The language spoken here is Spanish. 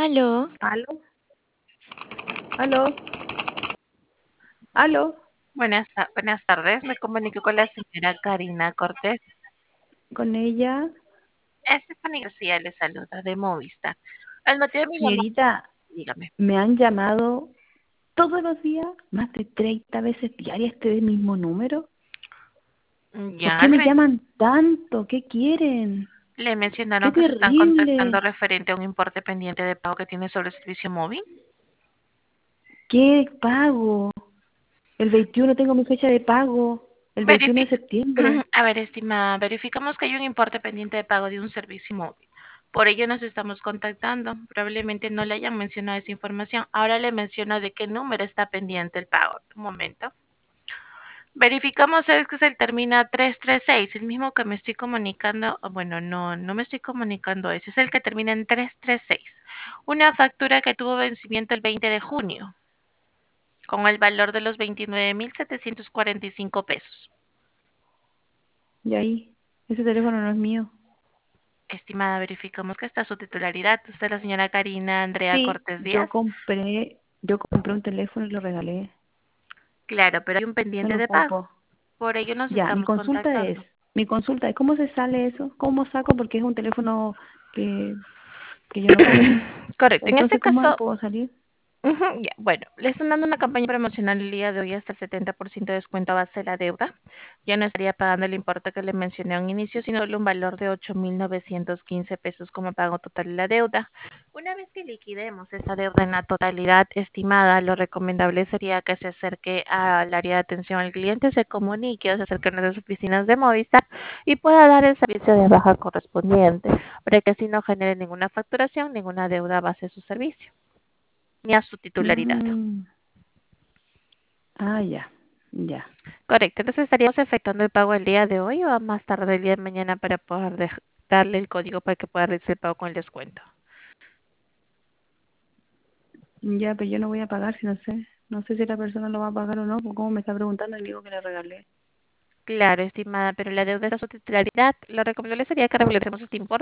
Aló, ¿Aló? ¿Aló? ¿Aló? buenas tardes. Me comunico con la señora Karina Cortés. Con ella, Stephanie García le saluda de Movistar. El motivo de mi llamada, señorita, dígame. me han llamado todos los días, más de 30 veces diarias este mismo número. ¿Por Ya qué me llaman tanto? ¿Qué quieren? le ¡Qué mencionaron que se están contactando terrible! referente a un importe pendiente de pago que tiene sobre el servicio móvil. ¿Qué pago? El 21 tengo mi fecha de pago, el 21 de Verifi- septiembre. A ver, estimada, verificamos que hay un importe pendiente de pago de un servicio móvil. Por ello nos estamos contactando. Probablemente no le hayan mencionado esa información. Ahora le menciono de qué número está pendiente el pago. Un momento. Verificamos es que se termina 336, el mismo que me estoy comunicando, bueno, no me estoy comunicando ese, es el que termina en 336. Una factura que tuvo vencimiento el 20 de junio, con el valor de los 29.745 pesos. Y ahí, ese teléfono no es mío. Estimada, verificamos que está su titularidad. Usted es la señora Karina Andrea Sí, Cortés Díaz. yo compré un teléfono y lo regalé. Claro, pero hay un Me pendiente lo de pago. ocupo. Por ello nos Ya, estamos contactando. mi consulta es, ¿cómo se sale eso? ¿Cómo saco? Porque es un teléfono que, que yo no pagué. Correcto. En este Entonces, ¿cómo me caso, puedo salir? ujú, ya. Bueno, le están dando una campaña promocional el día de hoy hasta el 70% de descuento a base de la deuda. Ya no estaría pagando el importe que le mencioné a un inicio, sino un valor de 8.915 pesos como pago total de la deuda. Una vez que liquidemos esa deuda en la totalidad estimada, lo recomendable sería que se acerque al área de atención al cliente, se comunique o se acerque a nuestras oficinas de Movistar y pueda dar el servicio de baja correspondiente, para que así no genere ninguna facturación, ninguna deuda a base de su servicio ni a su titularidad. Mm, ah, ya, ya. Correcto, entonces estaríamos efectuando el pago el día de hoy o a más tarde el día de mañana para poder darle el código para que pueda realizar el pago con el descuento. Ya, pero yo no voy a pagar si no sé. No sé si la persona lo va a pagar o no, porque como me está preguntando, le digo que le regalé. Claro, estimada, pero la deuda es a su titularidad. Lo recomendable sería que regularizemos este importe